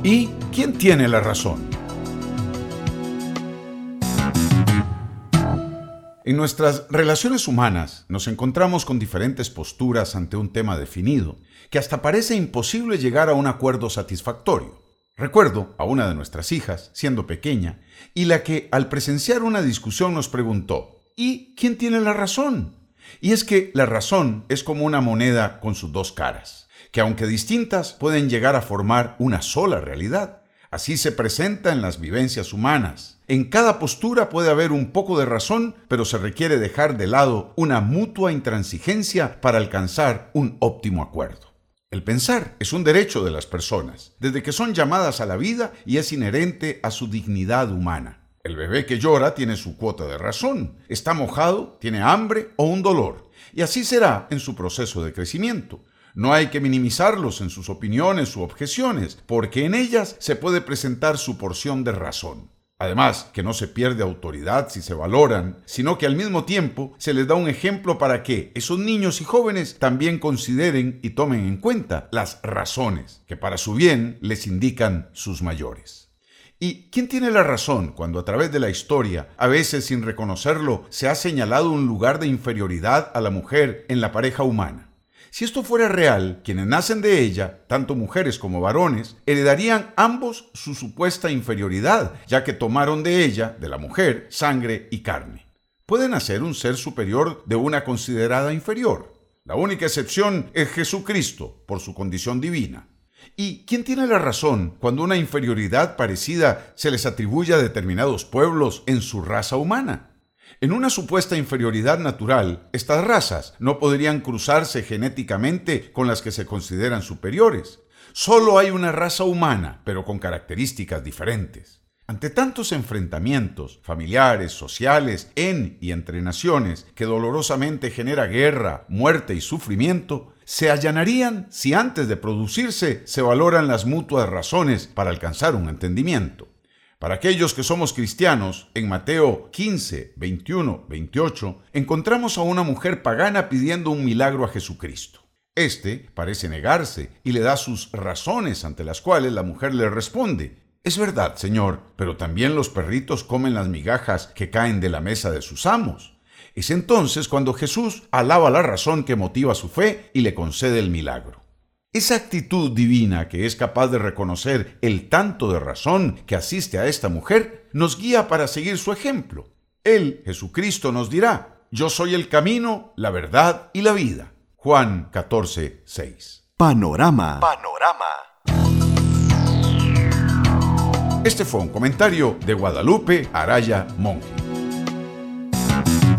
¿Y quién tiene la razón? En nuestras relaciones humanas nos encontramos con diferentes posturas ante un tema definido, que hasta parece imposible llegar a un acuerdo satisfactorio. Recuerdo a una de nuestras hijas, siendo pequeña, y la que al presenciar una discusión nos preguntó: ¿y quién tiene la razón? Y es que la razón es como una moneda con sus dos caras, que aunque distintas pueden llegar a formar una sola realidad. Así se presenta en las vivencias humanas. En cada postura puede haber un poco de razón, pero se requiere dejar de lado una mutua intransigencia para alcanzar un óptimo acuerdo. El pensar es un derecho de las personas, desde que son llamadas a la vida, y es inherente a su dignidad humana. El bebé que llora tiene su cuota de razón, está mojado, tiene hambre o un dolor, y así será en su proceso de crecimiento. No hay que minimizarlos en sus opiniones u objeciones, porque en ellas se puede presentar su porción de razón. Además, que no se pierde autoridad si se valoran, sino que al mismo tiempo se les da un ejemplo para que esos niños y jóvenes también consideren y tomen en cuenta las razones que para su bien les indican sus mayores. ¿Y quién tiene la razón cuando a través de la historia, a veces sin reconocerlo, se ha señalado un lugar de inferioridad a la mujer en la pareja humana? Si esto fuera real, quienes nacen de ella, tanto mujeres como varones, heredarían ambos su supuesta inferioridad, ya que tomaron de ella, de la mujer, sangre y carne. ¿Puede nacer un ser superior de una considerada inferior? La única excepción es Jesucristo, por su condición divina. ¿Y quién tiene la razón cuando una inferioridad parecida se les atribuye a determinados pueblos en su raza humana? En una supuesta inferioridad natural, estas razas no podrían cruzarse genéticamente con las que se consideran superiores. Solo hay una raza humana, pero con características diferentes. Ante tantos enfrentamientos familiares, sociales, en y entre naciones, que dolorosamente genera guerra, muerte y sufrimiento, se allanarían si antes de producirse se valoran las mutuas razones para alcanzar un entendimiento. Para aquellos que somos cristianos, en Mateo 15, 21, 28, encontramos a una mujer pagana pidiendo un milagro a Jesucristo. Este parece negarse y le da sus razones, ante las cuales la mujer le responde: «Es verdad, Señor, pero también los perritos comen las migajas que caen de la mesa de sus amos». Es entonces cuando Jesús alaba la razón que motiva su fe y le concede el milagro. Esa actitud divina que es capaz de reconocer el tanto de razón que asiste a esta mujer nos guía para seguir su ejemplo. Él, Jesucristo, nos dirá: «Yo soy el camino, la verdad y la vida». Juan 14, 6. Panorama. Este fue un comentario de Guadalupe Araya Monge.